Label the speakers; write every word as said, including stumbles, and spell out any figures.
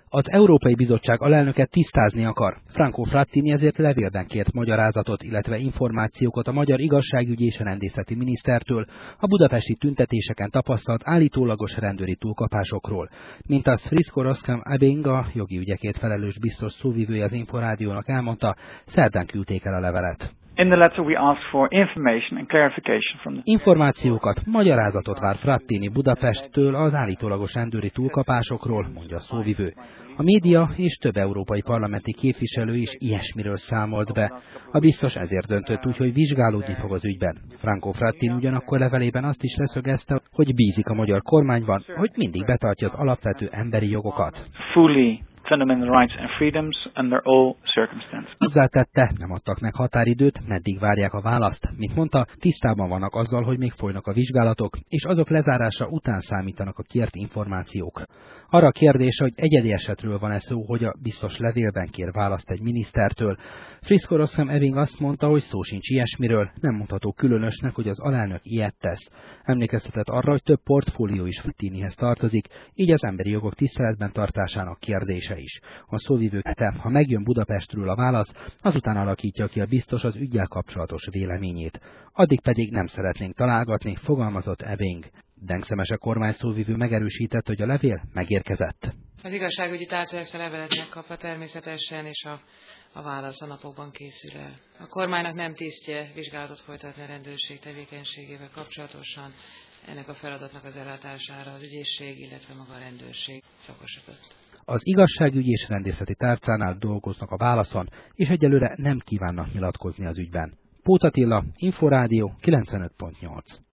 Speaker 1: Az Európai Bizottság alelnöke tisztázni akar. Franco Frattini ezért levélben kért magyarázatot, illetve információkat a magyar igazságügyi és rendészeti minisztertől a budapesti tüntetéseken tapasztalt állítólagos rendőri túlkapásokról. Mint azt Friszko Roskam Ebing, a jogi ügyekért felelős biztos szóvivője az Inforádiónak elmondta, szerdán küldték el a levelet.
Speaker 2: In the letter we asked for information and clarification from the...
Speaker 1: Információkat, magyarázatot vár Frattini Budapesttől az állítólagos rendőri túlkapásokról, mondja a szóvivő. A média és több európai parlamenti képviselő is ilyesmiről számolt be. A biztos ezért döntött úgy, hogy vizsgálódni fog az ügyben. Franco Frattini ugyanakkor levelében azt is leszögezte, hogy bízik a magyar kormányban, hogy mindig betartja az alapvető emberi jogokat.
Speaker 2: Fully fundamental rights and freedoms under all circumstances.
Speaker 1: Hozzátette, nem adtak meg határidőt, meddig várják a választ. Mint mondta, tisztában vannak azzal, hogy még folynak a vizsgálatok, és azok lezárása után számítanak a kért információk. Arra a kérdése, hogy egyedi esetről van-e szó, hogy a biztos levélben kér választ egy minisztertől. Friszko Roskam Ebing azt mondta, hogy szó sincs ilyesmiről, nem mondható különösnek, hogy az alelnök ilyet tesz. Emlékeztetett arra, hogy több portfólió is Frattinihez tartozik, így az emberi jogok tiszteletben tartásának kérdése is. A szóvivő tette, ha megjön Budapestről a válasz, azután alakítja ki a biztos az üggyel kapcsolatos véleményét. Addig pedig nem szeretnénk találgatni, fogalmazott Ebing. Denkszemese kormányszóvivő megerősített, hogy a levél megérkezett.
Speaker 3: Az igazságügyi tárca ezt a levelet megkapta természetesen, és a, a válasz a napokban készül el. A kormánynak nem tisztje vizsgálatot folytatni a rendőrség tevékenységével kapcsolatosan. Ennek a feladatnak az ellátására az ügyészség, illetve maga a rendőrség szakosodott.
Speaker 1: Az igazságügyi és rendészeti tárcánál dolgoznak a válaszon, és egyelőre nem kívánnak nyilatkozni az ügyben. Póth Attila, Inforádió kilencvenöt pont nyolc.